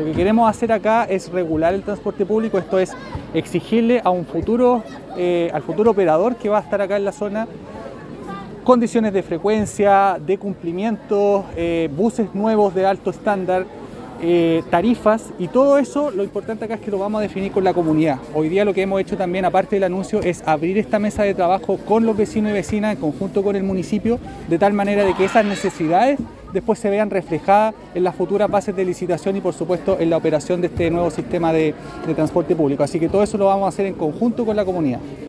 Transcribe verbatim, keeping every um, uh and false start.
Lo que queremos hacer acá es regular el transporte público, esto es exigirle a un futuro, eh, al futuro operador que va a estar acá en la zona, condiciones de frecuencia, de cumplimiento, eh, buses nuevos de alto estándar, eh, tarifas, y todo eso lo importante acá es que lo vamos a definir con la comunidad. Hoy día lo que hemos hecho también, aparte del anuncio, es abrir esta mesa de trabajo con los vecinos y vecinas en conjunto con el municipio, de tal manera de que esas necesidades después se vean reflejadas en las futuras bases de licitación y por supuesto en la operación de este nuevo sistema de, de transporte público. Así que todo eso lo vamos a hacer en conjunto con la comunidad.